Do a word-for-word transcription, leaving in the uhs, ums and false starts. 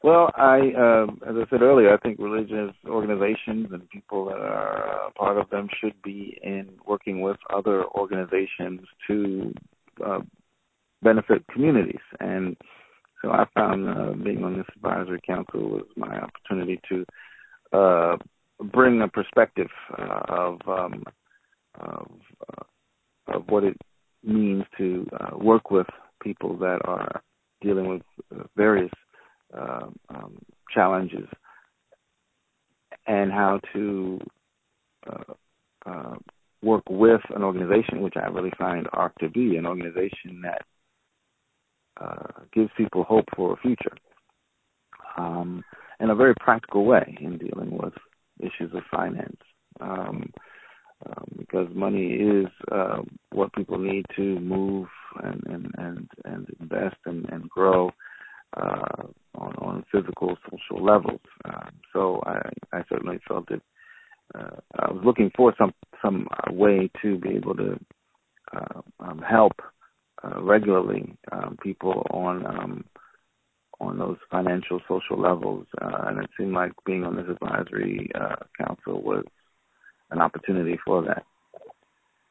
Well, I, uh, as I said earlier, I think religious organizations and people that are uh, part of them should be in working with other organizations to uh, benefit communities. And so I found uh, being on this advisory council was my opportunity to uh, bring a perspective uh, of, um, of, uh, of what it means to uh, work with people that are dealing with uh, various uh, um, challenges, and how to uh, uh, work with an organization, which I really find ARC to be, an organization that uh, gives people hope for a future um, in a very practical way in dealing with issues of finance. Um, um, because money is uh, what people need to move and, and, and, and invest and, and grow uh, on, on physical, social levels. Um, so I, I certainly felt that uh, I was looking for some some uh, way to be able to uh, um, help uh, regularly um, people on um, on those financial, social levels, uh, and it seemed like being on this advisory uh, council was an opportunity for that.